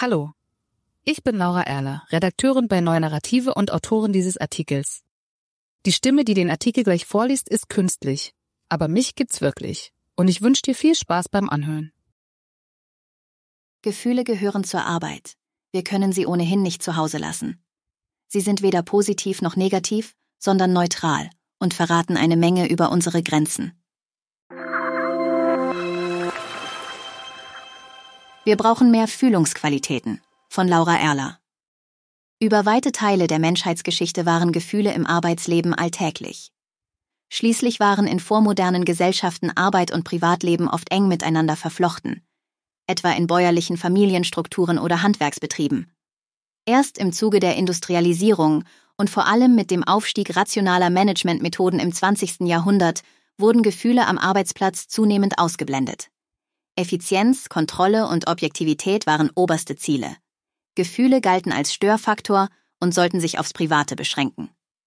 Hallo, ich bin Laura Erler, Redakteurin bei Neue Narrative und Autorin dieses Artikels. Die Stimme, die den Artikel gleich vorliest, ist künstlich, aber mich gibt's wirklich. Und ich wünsche dir viel Spaß beim Anhören. Gefühle gehören zur Arbeit. Wir können sie ohnehin nicht zu Hause lassen. Sie sind weder positiv noch negativ, sondern neutral und verraten eine Menge über unsere Grenzen. Wir brauchen mehr Fühlungsqualitäten, von Laura Erler. Über weite Teile der Menschheitsgeschichte waren Gefühle im Arbeitsleben alltäglich. Schließlich waren in vormodernen Gesellschaften Arbeit und Privatleben oft eng miteinander verflochten, etwa in bäuerlichen Familienstrukturen oder Handwerksbetrieben. Erst im Zuge der Industrialisierung und vor allem mit dem Aufstieg rationaler Managementmethoden im 20. Jahrhundert wurden Gefühle am Arbeitsplatz zunehmend ausgeblendet. Effizienz, Kontrolle und Objektivität waren oberste Ziele. Gefühle galten als Störfaktor und sollten sich aufs Private beschränken.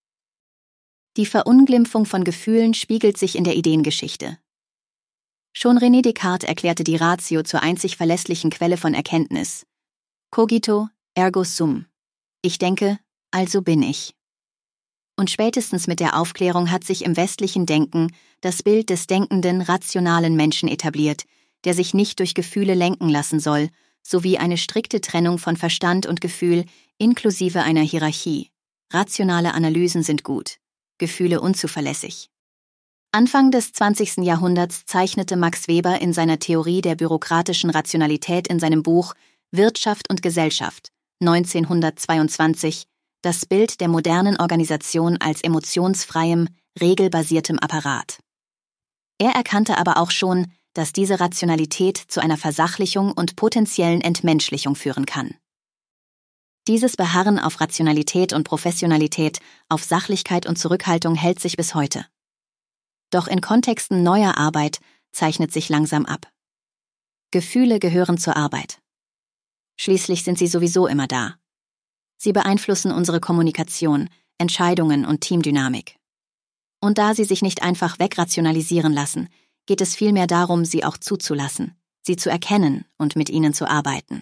Die Verunglimpfung von Gefühlen spiegelt sich in der Ideengeschichte. Schon René Descartes erklärte die Ratio zur einzig verlässlichen Quelle von Erkenntnis. Cogito, ergo sum. Ich denke, also bin ich. Und spätestens mit der Aufklärung hat sich im westlichen Denken das Bild des denkenden, rationalen Menschen etabliert, der sich nicht durch Gefühle lenken lassen soll, sowie eine strikte Trennung von Verstand und Gefühl inklusive einer Hierarchie. Rationale Analysen sind gut, Gefühle unzuverlässig. Anfang des 20. Jahrhunderts zeichnete Max Weber in seiner Theorie der bürokratischen Rationalität in seinem Buch Wirtschaft und Gesellschaft 1922 das Bild der modernen Organisation als emotionsfreiem, regelbasiertem Apparat. Er erkannte aber auch schon, dass diese Rationalität zu einer Versachlichung und potenziellen Entmenschlichung führen kann. Dieses Beharren auf Rationalität und Professionalität, auf Sachlichkeit und Zurückhaltung hält sich bis heute. Doch in Kontexten neuer Arbeit zeichnet sich langsam ab. Gefühle gehören zur Arbeit. Schließlich sind sie sowieso immer da. Sie beeinflussen unsere Kommunikation, Entscheidungen und Teamdynamik. Und da sie sich nicht einfach wegrationalisieren lassen, geht es vielmehr darum, sie auch zuzulassen, sie zu erkennen und mit ihnen zu arbeiten.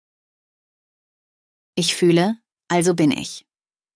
Ich fühle, also bin ich.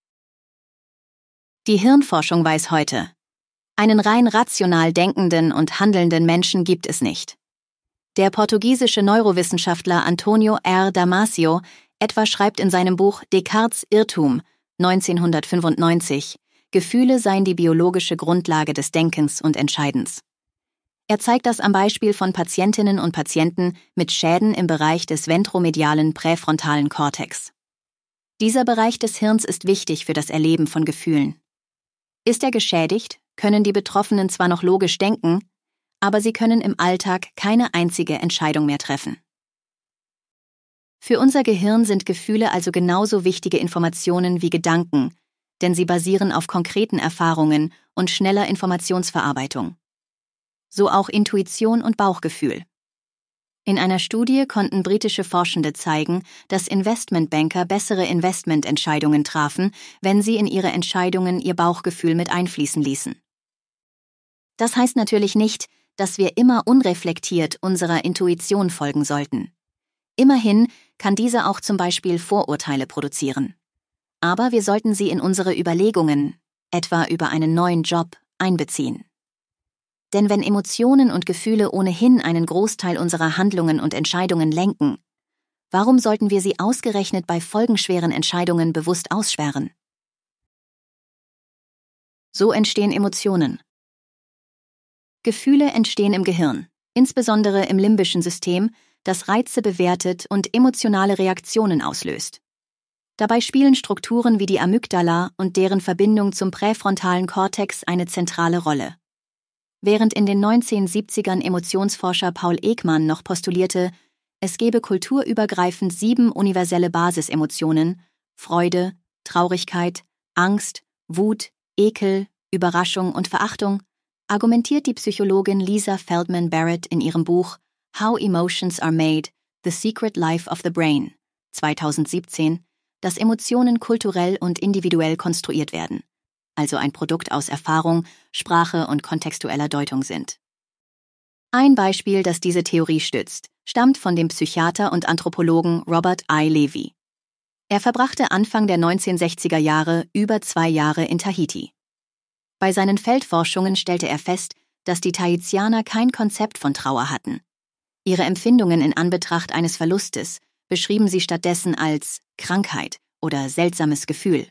Die Hirnforschung weiß heute, einen rein rational denkenden und handelnden Menschen gibt es nicht. Der portugiesische Neurowissenschaftler Antonio R. Damasio etwa schreibt in seinem Buch Descartes' Irrtum 1995, Gefühle seien die biologische Grundlage des Denkens und Entscheidens. Er zeigt das am Beispiel von Patientinnen und Patienten mit Schäden im Bereich des ventromedialen präfrontalen Kortex. Dieser Bereich des Hirns ist wichtig für das Erleben von Gefühlen. Ist er geschädigt, können die Betroffenen zwar noch logisch denken, aber sie können im Alltag keine einzige Entscheidung mehr treffen. Für unser Gehirn sind Gefühle also genauso wichtige Informationen wie Gedanken, denn sie basieren auf konkreten Erfahrungen und schneller Informationsverarbeitung. So auch Intuition und Bauchgefühl. In einer Studie konnten britische Forschende zeigen, dass Investmentbanker bessere Investmententscheidungen trafen, wenn sie in ihre Entscheidungen ihr Bauchgefühl mit einfließen ließen. Das heißt natürlich nicht, dass wir immer unreflektiert unserer Intuition folgen sollten. Immerhin kann diese auch zum Beispiel Vorurteile produzieren. Aber wir sollten sie in unsere Überlegungen, etwa über einen neuen Job, einbeziehen. Denn wenn Emotionen und Gefühle ohnehin einen Großteil unserer Handlungen und Entscheidungen lenken, warum sollten wir sie ausgerechnet bei folgenschweren Entscheidungen bewusst aussperren? So entstehen Emotionen. Gefühle entstehen im Gehirn, insbesondere im limbischen System, das Reize bewertet und emotionale Reaktionen auslöst. Dabei spielen Strukturen wie die Amygdala und deren Verbindung zum präfrontalen Kortex eine zentrale Rolle. Während in den 1970ern Emotionsforscher Paul Ekman noch postulierte, es gebe kulturübergreifend 7 universelle Basisemotionen, Freude, Traurigkeit, Angst, Wut, Ekel, Überraschung und Verachtung, argumentiert die Psychologin Lisa Feldman Barrett in ihrem Buch How Emotions Are Made, The Secret Life of the Brain 2017, dass Emotionen kulturell und individuell konstruiert werden, also ein Produkt aus Erfahrung, Sprache und kontextueller Deutung sind. Ein Beispiel, das diese Theorie stützt, stammt von dem Psychiater und Anthropologen Robert I. Levy. Er verbrachte Anfang der 1960er Jahre über 2 Jahre in Tahiti. Bei seinen Feldforschungen stellte er fest, dass die Tahitianer kein Konzept von Trauer hatten. Ihre Empfindungen in Anbetracht eines Verlustes beschrieben sie stattdessen als Krankheit oder seltsames Gefühl.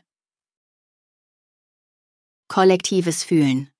Kollektives Fühlen.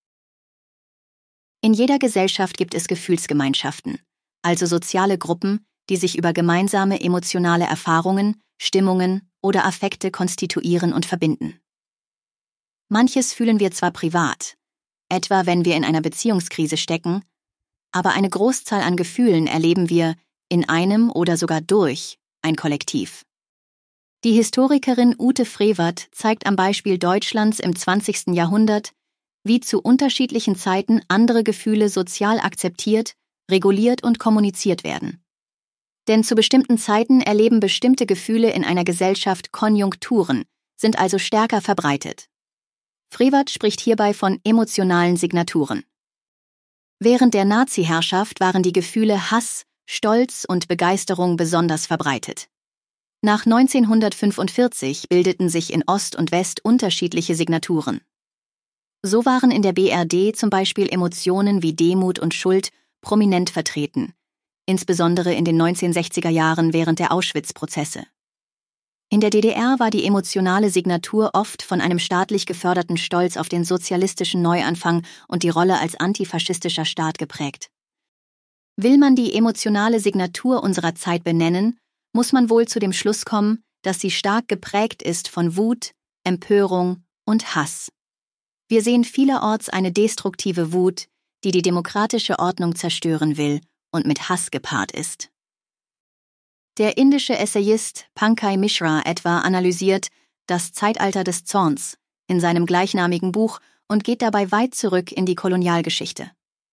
In jeder Gesellschaft gibt es Gefühlsgemeinschaften, also soziale Gruppen, die sich über gemeinsame emotionale Erfahrungen, Stimmungen oder Affekte konstituieren und verbinden. Manches fühlen wir zwar privat, etwa wenn wir in einer Beziehungskrise stecken, aber eine Großzahl an Gefühlen erleben wir in einem oder sogar durch ein Kollektiv. Die Historikerin Ute Frevert zeigt am Beispiel Deutschlands im 20. Jahrhundert, wie zu unterschiedlichen Zeiten andere Gefühle sozial akzeptiert, reguliert und kommuniziert werden. Denn zu bestimmten Zeiten erleben bestimmte Gefühle in einer Gesellschaft Konjunkturen, sind also stärker verbreitet. Frevert spricht hierbei von emotionalen Signaturen. Während der Nazi-Herrschaft waren die Gefühle Hass, Stolz und Begeisterung besonders verbreitet. Nach 1945 bildeten sich in Ost und West unterschiedliche Signaturen. So waren in der BRD zum Beispiel Emotionen wie Demut und Schuld prominent vertreten, insbesondere in den 1960er Jahren während der Auschwitz-Prozesse. In der DDR war die emotionale Signatur oft von einem staatlich geförderten Stolz auf den sozialistischen Neuanfang und die Rolle als antifaschistischer Staat geprägt. Will man die emotionale Signatur unserer Zeit benennen, muss man wohl zu dem Schluss kommen, dass sie stark geprägt ist von Wut, Empörung und Hass. Wir sehen vielerorts eine destruktive Wut, die die demokratische Ordnung zerstören will und mit Hass gepaart ist. Der indische Essayist Pankaj Mishra etwa analysiert das Zeitalter des Zorns in seinem gleichnamigen Buch und geht dabei weit zurück in die Kolonialgeschichte.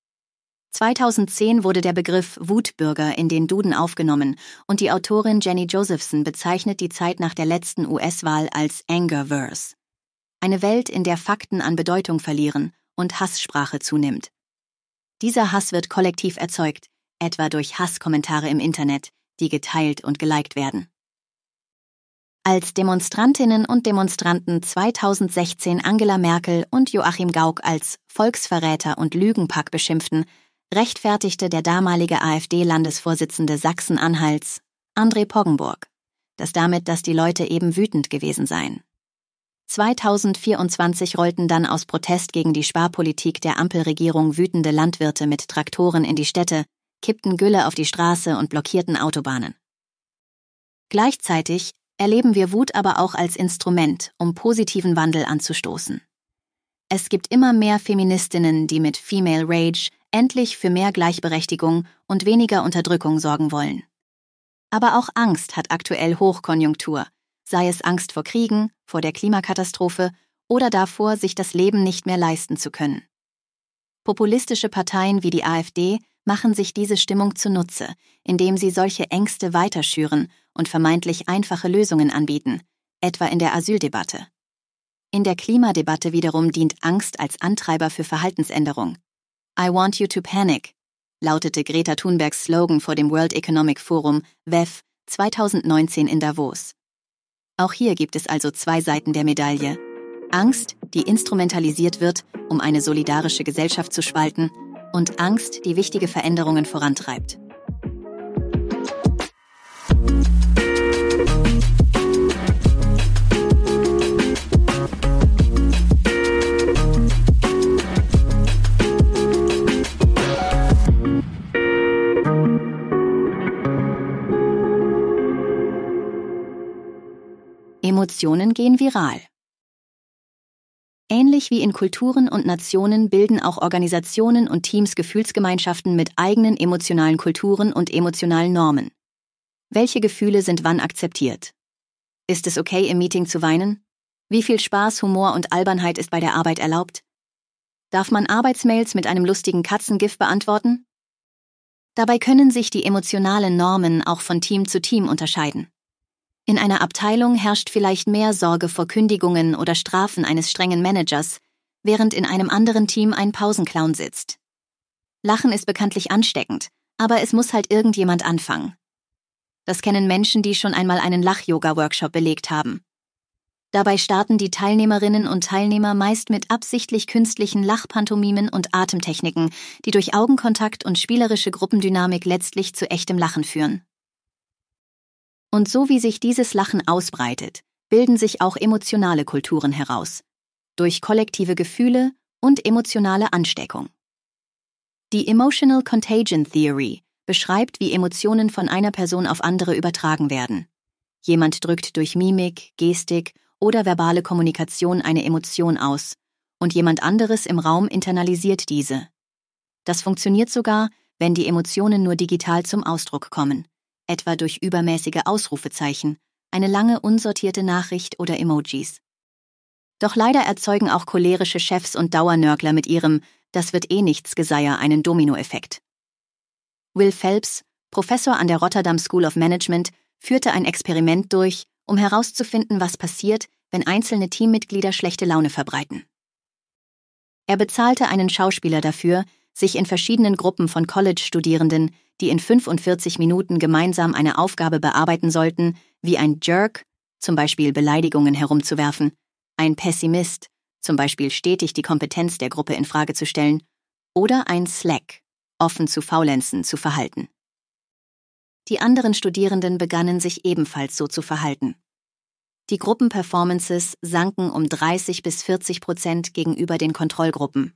2010 wurde der Begriff Wutbürger in den Duden aufgenommen und die Autorin Jenny Josephson bezeichnet die Zeit nach der letzten US-Wahl als Angerverse. Eine Welt, in der Fakten an Bedeutung verlieren und Hasssprache zunimmt. Dieser Hass wird kollektiv erzeugt, etwa durch Hasskommentare im Internet, die geteilt und geliked werden. Als Demonstrantinnen und Demonstranten 2016 Angela Merkel und Joachim Gauck als Volksverräter und Lügenpack beschimpften, rechtfertigte der damalige AfD-Landesvorsitzende Sachsen-Anhalts, André Poggenburg, das damit, dass die Leute eben wütend gewesen seien. 2024 rollten dann aus Protest gegen die Sparpolitik der Ampelregierung wütende Landwirte mit Traktoren in die Städte, kippten Gülle auf die Straße und blockierten Autobahnen. Gleichzeitig erleben wir Wut aber auch als Instrument, um positiven Wandel anzustoßen. Es gibt immer mehr Feministinnen, die mit Female Rage endlich für mehr Gleichberechtigung und weniger Unterdrückung sorgen wollen. Aber auch Angst hat aktuell Hochkonjunktur, sei es Angst vor Kriegen, vor der Klimakatastrophe oder davor, sich das Leben nicht mehr leisten zu können. Populistische Parteien wie die AfD machen sich diese Stimmung zunutze, indem sie solche Ängste weiterschüren und vermeintlich einfache Lösungen anbieten, etwa in der Asyldebatte. In der Klimadebatte wiederum dient Angst als Antreiber für Verhaltensänderung. I want you to panic, lautete Greta Thunbergs Slogan vor dem World Economic Forum, WEF, 2019 in Davos. Auch hier gibt es also 2 Seiten der Medaille. Angst, die instrumentalisiert wird, um eine solidarische Gesellschaft zu spalten, und Angst, die wichtige Veränderungen vorantreibt. Emotionen gehen viral. Ähnlich wie in Kulturen und Nationen bilden auch Organisationen und Teams Gefühlsgemeinschaften mit eigenen emotionalen Kulturen und emotionalen Normen. Welche Gefühle sind wann akzeptiert? Ist es okay, im Meeting zu weinen? Wie viel Spaß, Humor und Albernheit ist bei der Arbeit erlaubt? Darf man Arbeitsmails mit einem lustigen Katzengif beantworten? Dabei können sich die emotionalen Normen auch von Team zu Team unterscheiden. In einer Abteilung herrscht vielleicht mehr Sorge vor Kündigungen oder Strafen eines strengen Managers, während in einem anderen Team ein Pausenclown sitzt. Lachen ist bekanntlich ansteckend, Aber es muss halt irgendjemand anfangen. Das kennen Menschen, die schon einmal einen Lach-Yoga-Workshop belegt haben. Dabei starten die Teilnehmerinnen und Teilnehmer meist mit absichtlich künstlichen Lachpantomimen und Atemtechniken, die durch Augenkontakt und spielerische Gruppendynamik letztlich zu echtem Lachen führen. Und so wie sich dieses Lachen ausbreitet, bilden sich auch emotionale Kulturen heraus, durch kollektive Gefühle und emotionale Ansteckung. Die Emotional Contagion Theory beschreibt, wie Emotionen von einer Person auf andere übertragen werden. Jemand drückt durch Mimik, Gestik oder verbale Kommunikation eine Emotion aus, und jemand anderes im Raum internalisiert diese. Das funktioniert sogar, wenn die Emotionen nur digital zum Ausdruck kommen, etwa durch übermäßige Ausrufezeichen, eine lange unsortierte Nachricht oder Emojis. Doch leider erzeugen auch cholerische Chefs und Dauernörgler mit ihrem „Das wird eh nichts" Geseier einen Dominoeffekt. Will Phelps, Professor an der Rotterdam School of Management, führte ein Experiment durch, um herauszufinden, was passiert, wenn einzelne Teammitglieder schlechte Laune verbreiten. Er bezahlte einen Schauspieler dafür, sich in verschiedenen Gruppen von College-Studierenden, die in 45 Minuten gemeinsam eine Aufgabe bearbeiten sollten, wie ein Jerk, zum Beispiel Beleidigungen herumzuwerfen, ein Pessimist, zum Beispiel stetig die Kompetenz der Gruppe in Frage zu stellen, oder ein Slack, offen zu faulenzen, zu verhalten. Die anderen Studierenden begannen sich ebenfalls so zu verhalten. Die Gruppenperformances sanken um 30-40% gegenüber den Kontrollgruppen.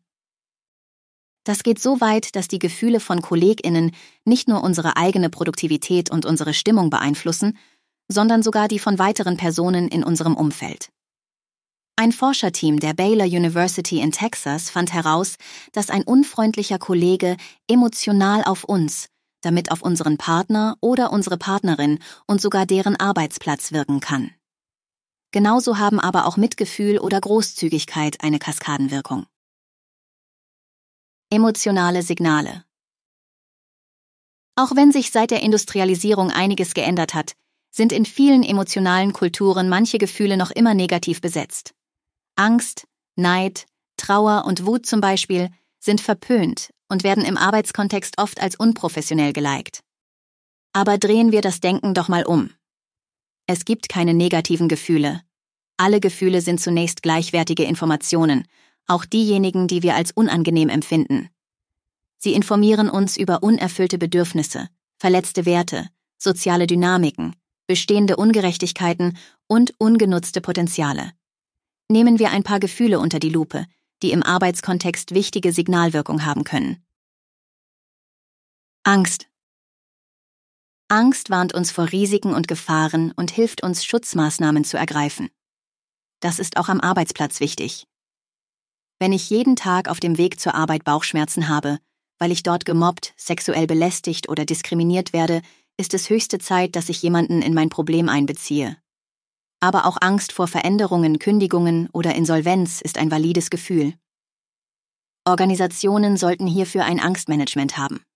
Das geht so weit, dass die Gefühle von KollegInnen nicht nur unsere eigene Produktivität und unsere Stimmung beeinflussen, sondern sogar die von weiteren Personen in unserem Umfeld. Ein Forscherteam der Baylor University in Texas fand heraus, dass ein unfreundlicher Kollege emotional auf uns, damit auf unseren Partner oder unsere Partnerin und sogar deren Arbeitsplatz wirken kann. Genauso haben aber auch Mitgefühl oder Großzügigkeit eine Kaskadenwirkung. Emotionale Signale. Auch wenn sich seit der Industrialisierung einiges geändert hat, sind in vielen emotionalen Kulturen manche Gefühle noch immer negativ besetzt. Angst, Neid, Trauer und Wut zum Beispiel sind verpönt und werden im Arbeitskontext oft als unprofessionell geliked. Aber drehen wir das Denken doch mal um. Es gibt keine negativen Gefühle. Alle Gefühle sind zunächst gleichwertige Informationen, auch diejenigen, die wir als unangenehm empfinden. Sie informieren uns über unerfüllte Bedürfnisse, verletzte Werte, soziale Dynamiken, bestehende Ungerechtigkeiten und ungenutzte Potenziale. Nehmen wir ein paar Gefühle unter die Lupe, die im Arbeitskontext wichtige Signalwirkung haben können. Angst. Angst warnt uns vor Risiken und Gefahren und hilft uns, Schutzmaßnahmen zu ergreifen. Das ist auch am Arbeitsplatz wichtig. Wenn ich jeden Tag auf dem Weg zur Arbeit Bauchschmerzen habe, weil ich dort gemobbt, sexuell belästigt oder diskriminiert werde, ist es höchste Zeit, dass ich jemanden in mein Problem einbeziehe. Aber auch Angst vor Veränderungen, Kündigungen oder Insolvenz ist ein valides Gefühl. Organisationen sollten hierfür ein Angstmanagement haben.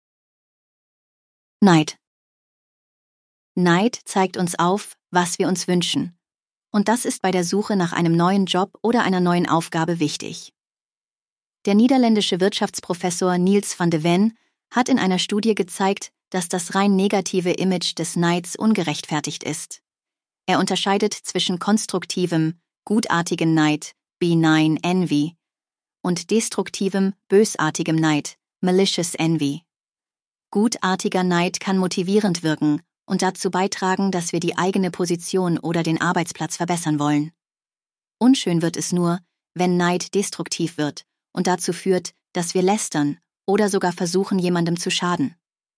Neid. Neid zeigt uns auf, was wir uns wünschen. Und das ist bei der Suche nach einem neuen Job oder einer neuen Aufgabe wichtig. Der niederländische Wirtschaftsprofessor Niels van de Ven hat in einer Studie gezeigt, dass das rein negative Image des Neids ungerechtfertigt ist. Er unterscheidet zwischen konstruktivem, gutartigem Neid, benign envy, und destruktivem, bösartigem Neid, malicious envy. Gutartiger Neid kann motivierend wirken und dazu beitragen, dass wir die eigene Position oder den Arbeitsplatz verbessern wollen. Unschön wird es nur, wenn Neid destruktiv wird und dazu führt, dass wir lästern oder sogar versuchen, jemandem zu schaden.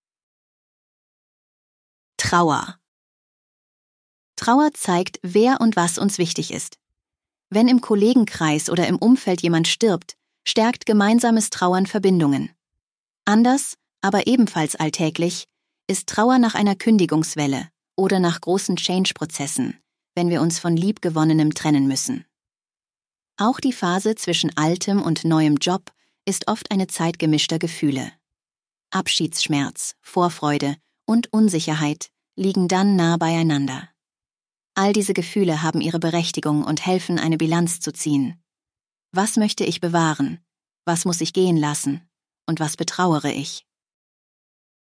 Trauer. Trauer zeigt, wer und was uns wichtig ist. Wenn im Kollegenkreis oder im Umfeld jemand stirbt, stärkt gemeinsames Trauern Verbindungen. Anders, aber ebenfalls alltäglich, ist Trauer nach einer Kündigungswelle oder nach großen Change-Prozessen, wenn wir uns von Liebgewonnenem trennen müssen. Auch die Phase zwischen altem und neuem Job ist oft eine Zeit gemischter Gefühle. Abschiedsschmerz, Vorfreude und Unsicherheit liegen dann nah beieinander. All diese Gefühle haben ihre Berechtigung und helfen, eine Bilanz zu ziehen. Was möchte ich bewahren? Was muss ich gehen lassen? Und was betrauere ich?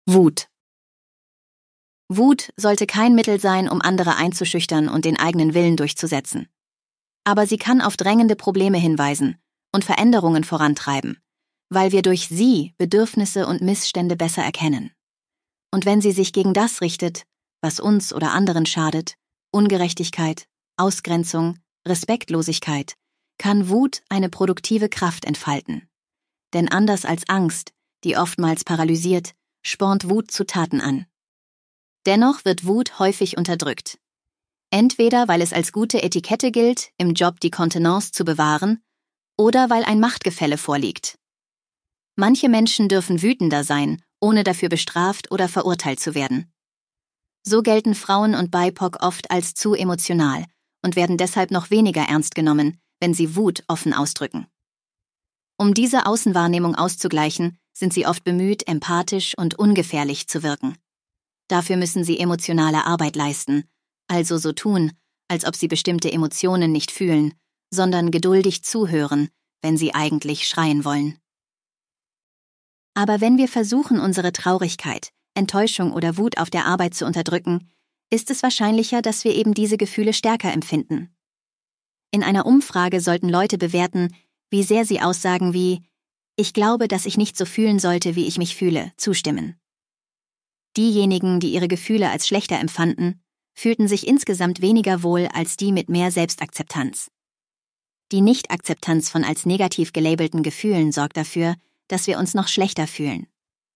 Wut. Wut sollte kein Mittel sein, um andere einzuschüchtern und den eigenen Willen durchzusetzen. Aber sie kann auf drängende Probleme hinweisen und Veränderungen vorantreiben, weil wir durch sie Bedürfnisse und Missstände besser erkennen. Und wenn sie sich gegen das richtet, was uns oder anderen schadet, Ungerechtigkeit, Ausgrenzung, Respektlosigkeit, kann Wut eine produktive Kraft entfalten. Denn anders als Angst, die oftmals paralysiert, spornt Wut zu Taten an. Dennoch wird Wut häufig unterdrückt. Entweder weil es als gute Etikette gilt, im Job die Kontenance zu bewahren, oder weil ein Machtgefälle vorliegt. Manche Menschen dürfen wütender sein, ohne dafür bestraft oder verurteilt zu werden. So gelten Frauen und BIPOC oft als zu emotional und werden deshalb noch weniger ernst genommen, wenn sie Wut offen ausdrücken. Um diese Außenwahrnehmung auszugleichen, sind sie oft bemüht, empathisch und ungefährlich zu wirken. Dafür müssen sie emotionale Arbeit leisten, also so tun, als ob sie bestimmte Emotionen nicht fühlen, sondern geduldig zuhören, wenn sie eigentlich schreien wollen. Aber wenn wir versuchen, unsere Traurigkeit, Enttäuschung oder Wut auf der Arbeit zu unterdrücken, ist es wahrscheinlicher, dass wir eben diese Gefühle stärker empfinden. In einer Umfrage sollten Leute bewerten, wie sehr sie Aussagen wie „Ich glaube, dass ich nicht so fühlen sollte, wie ich mich fühle“, zustimmen. Diejenigen, die ihre Gefühle als schlechter empfanden, fühlten sich insgesamt weniger wohl als die mit mehr Selbstakzeptanz. Die Nichtakzeptanz von als negativ gelabelten Gefühlen sorgt dafür, dass wir uns noch schlechter fühlen.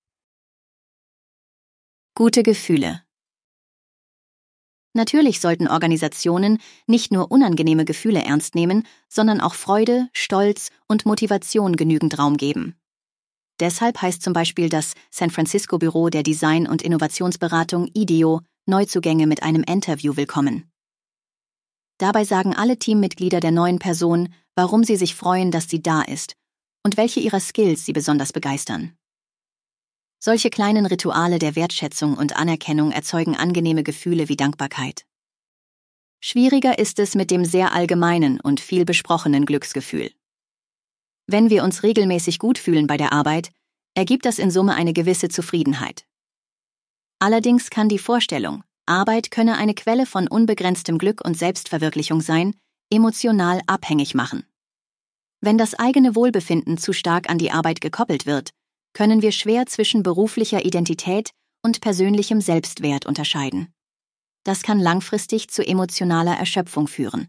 Gute Gefühle. Natürlich sollten Organisationen nicht nur unangenehme Gefühle ernst nehmen, sondern auch Freude, Stolz und Motivation genügend Raum geben. Deshalb heißt zum Beispiel das San Francisco-Büro der Design- und Innovationsberatung IDEO Neuzugänge mit einem Interview willkommen. Dabei sagen alle Teammitglieder der neuen Person, warum sie sich freuen, dass sie da ist und welche ihrer Skills sie besonders begeistern. Solche kleinen Rituale der Wertschätzung und Anerkennung erzeugen angenehme Gefühle wie Dankbarkeit. Schwieriger ist es mit dem sehr allgemeinen und viel besprochenen Glücksgefühl. Wenn wir uns regelmäßig gut fühlen bei der Arbeit, ergibt das in Summe eine gewisse Zufriedenheit. Allerdings kann die Vorstellung, Arbeit könne eine Quelle von unbegrenztem Glück und Selbstverwirklichung sein, emotional abhängig machen. Wenn das eigene Wohlbefinden zu stark an die Arbeit gekoppelt wird, können wir schwer zwischen beruflicher Identität und persönlichem Selbstwert unterscheiden. Das kann langfristig zu emotionaler Erschöpfung führen.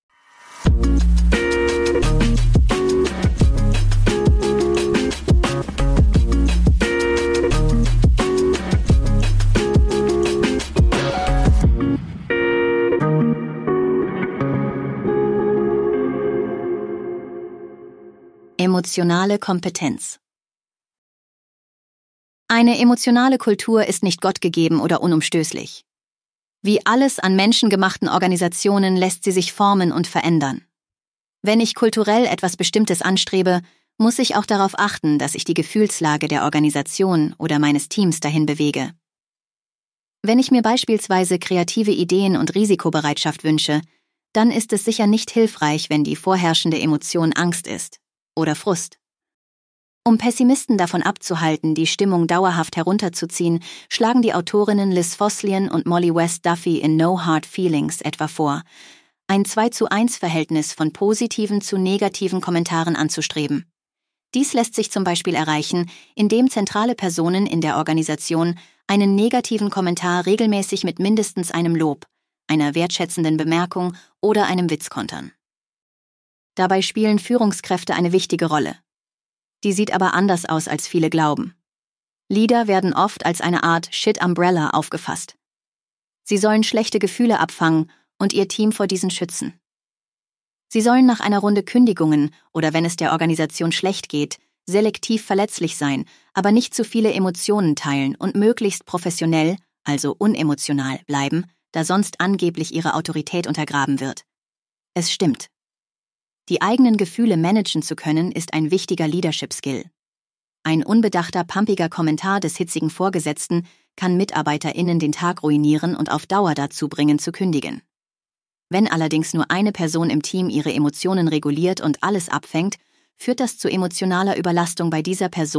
Emotionale Kompetenz. Eine emotionale Kultur ist nicht gottgegeben oder unumstößlich. Wie alles an menschengemachten Organisationen lässt sie sich formen und verändern. Wenn ich kulturell etwas Bestimmtes anstrebe, muss ich auch darauf achten, dass ich die Gefühlslage der Organisation oder meines Teams dahin bewege. Wenn ich mir beispielsweise kreative Ideen und Risikobereitschaft wünsche, dann ist es sicher nicht hilfreich, wenn die vorherrschende Emotion Angst ist oder Frust. Um Pessimisten davon abzuhalten, die Stimmung dauerhaft herunterzuziehen, schlagen die Autorinnen Liz Fosslien und Molly West Duffy in No Hard Feelings etwa vor, ein 2:1-Verhältnis von positiven zu negativen Kommentaren anzustreben. Dies lässt sich zum Beispiel erreichen, indem zentrale Personen in der Organisation einen negativen Kommentar regelmäßig mit mindestens einem Lob, einer wertschätzenden Bemerkung oder einem Witz kontern. Dabei spielen Führungskräfte eine wichtige Rolle. Die sieht aber anders aus, als viele glauben. Leader werden oft als eine Art Shit-Umbrella aufgefasst. Sie sollen schlechte Gefühle abfangen und ihr Team vor diesen schützen. Sie sollen nach einer Runde Kündigungen oder wenn es der Organisation schlecht geht, selektiv verletzlich sein, aber nicht zu viele Emotionen teilen und möglichst professionell, also unemotional bleiben, da sonst angeblich ihre Autorität untergraben wird. Es stimmt. Die eigenen Gefühle managen zu können, ist ein wichtiger Leadership-Skill. Ein unbedachter, pumpiger Kommentar des hitzigen Vorgesetzten kann MitarbeiterInnen den Tag ruinieren und auf Dauer dazu bringen, zu kündigen. Wenn allerdings nur eine Person im Team ihre Emotionen reguliert und alles abfängt, führt das zu emotionaler Überlastung bei dieser Person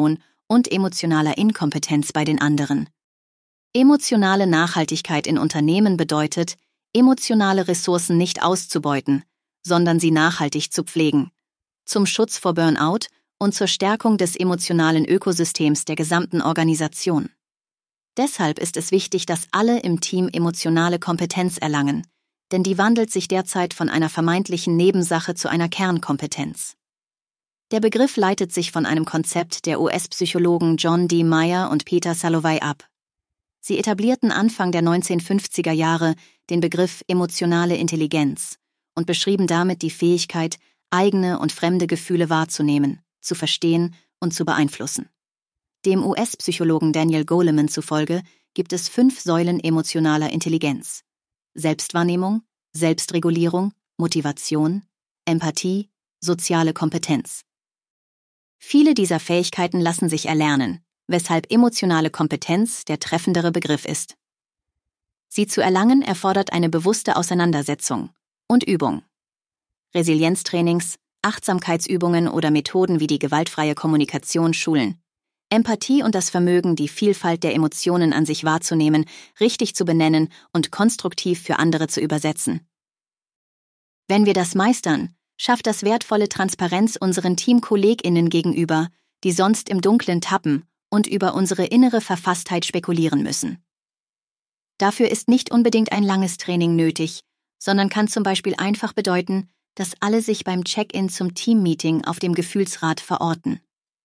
und emotionaler Inkompetenz bei den anderen. Emotionale Nachhaltigkeit in Unternehmen bedeutet, emotionale Ressourcen nicht auszubeuten, sondern sie nachhaltig zu pflegen. Zum Schutz vor Burnout und zur Stärkung des emotionalen Ökosystems der gesamten Organisation. Deshalb ist es wichtig, dass alle im Team emotionale Kompetenz erlangen, denn die wandelt sich derzeit von einer vermeintlichen Nebensache zu einer Kernkompetenz. Der Begriff leitet sich von einem Konzept der US-Psychologen John D. Meyer und Peter Salovey ab. Sie etablierten Anfang der 1950er Jahre den Begriff emotionale Intelligenz und beschrieben damit die Fähigkeit, eigene und fremde Gefühle wahrzunehmen, zu verstehen und zu beeinflussen. Dem US-Psychologen Daniel Goleman zufolge gibt es 5 Säulen emotionaler Intelligenz: Selbstwahrnehmung, Selbstregulierung, Motivation, Empathie, soziale Kompetenz. Viele dieser Fähigkeiten lassen sich erlernen, weshalb emotionale Kompetenz der treffendere Begriff ist. Sie zu erlangen erfordert eine bewusste Auseinandersetzung und Übung. Resilienztrainings, Achtsamkeitsübungen oder Methoden wie die gewaltfreie Kommunikation schulen. Empathie und das Vermögen, die Vielfalt der Emotionen an sich wahrzunehmen, richtig zu benennen und konstruktiv für andere zu übersetzen. Wenn wir das meistern, schafft das wertvolle Transparenz unseren TeamkollegInnen gegenüber, die sonst im Dunkeln tappen und über unsere innere Verfasstheit spekulieren müssen. Dafür ist nicht unbedingt ein langes Training nötig, sondern kann zum Beispiel einfach bedeuten, dass alle sich beim Check-in zum Teammeeting auf dem Gefühlsrad verorten.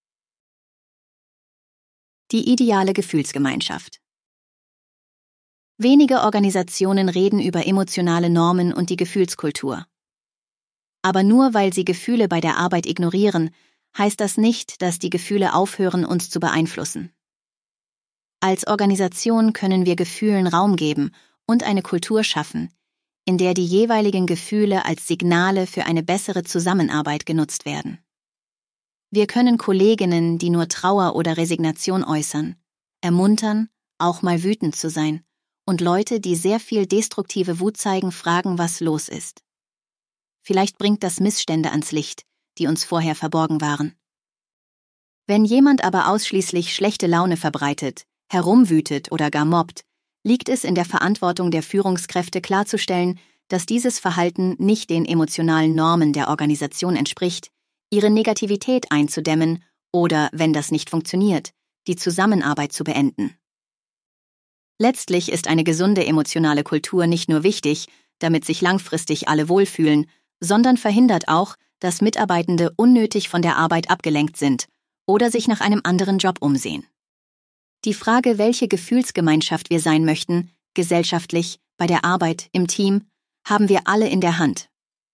Die ideale Gefühlsgemeinschaft. Wenige Organisationen reden über emotionale Normen und die Gefühlskultur. Aber nur weil sie Gefühle bei der Arbeit ignorieren, heißt das nicht, dass die Gefühle aufhören, uns zu beeinflussen. Als Organisation können wir Gefühlen Raum geben und eine Kultur schaffen, in der die jeweiligen Gefühle als Signale für eine bessere Zusammenarbeit genutzt werden. Wir können Kolleginnen, die nur Trauer oder Resignation äußern, ermuntern, auch mal wütend zu sein, und Leute, die sehr viel destruktive Wut zeigen, fragen, was los ist. Vielleicht bringt das Missstände ans Licht, die uns vorher verborgen waren. Wenn jemand aber ausschließlich schlechte Laune verbreitet, herumwütet oder gar mobbt, liegt es in der Verantwortung der Führungskräfte klarzustellen, dass dieses Verhalten nicht den emotionalen Normen der Organisation entspricht, ihre Negativität einzudämmen oder, wenn das nicht funktioniert, die Zusammenarbeit zu beenden. Letztlich ist eine gesunde emotionale Kultur nicht nur wichtig, damit sich langfristig alle wohlfühlen, sondern verhindert auch, dass Mitarbeitende unnötig von der Arbeit abgelenkt sind oder sich nach einem anderen Job umsehen. Die Frage, welche Gefühlsgemeinschaft wir sein möchten, gesellschaftlich, bei der Arbeit, im Team, haben wir alle in der Hand.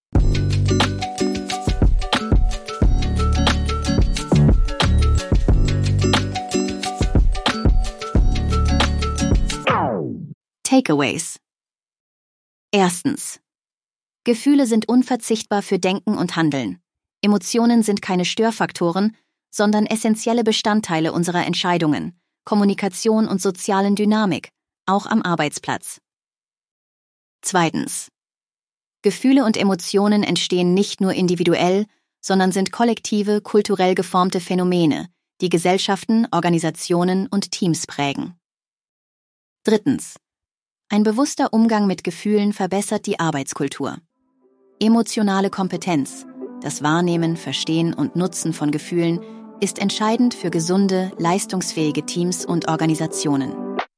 Takeaways. Erstens. Gefühle sind unverzichtbar für Denken und Handeln. Emotionen sind keine Störfaktoren, sondern essentielle Bestandteile unserer Entscheidungen, Kommunikation und sozialen Dynamik, auch am Arbeitsplatz. Zweitens. Gefühle und Emotionen entstehen nicht nur individuell, sondern sind kollektive, kulturell geformte Phänomene, die Gesellschaften, Organisationen und Teams prägen. Drittens. Ein bewusster Umgang mit Gefühlen verbessert die Arbeitskultur. Emotionale Kompetenz, das Wahrnehmen, Verstehen und Nutzen von Gefühlen, ist entscheidend für gesunde, leistungsfähige Teams und Organisationen.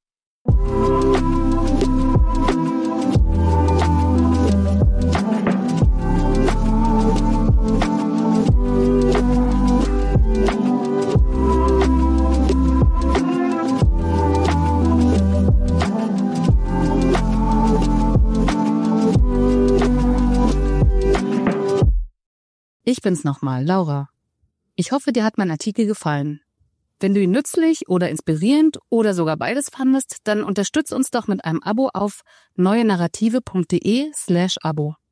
Ich bin's nochmal, Laura. Ich hoffe, dir hat mein Artikel gefallen. Wenn du ihn nützlich oder inspirierend oder sogar beides fandest, dann unterstütz uns doch mit einem Abo auf neuenarrative.de/Abo.